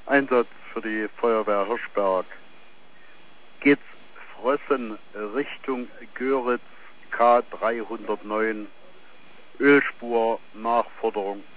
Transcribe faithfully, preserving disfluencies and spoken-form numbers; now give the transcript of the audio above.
Einsatz für die Feuerwehr Hirschberg. Geht's Frössen Richtung Göritz K dreihundertneun, Ölspur Nachforderung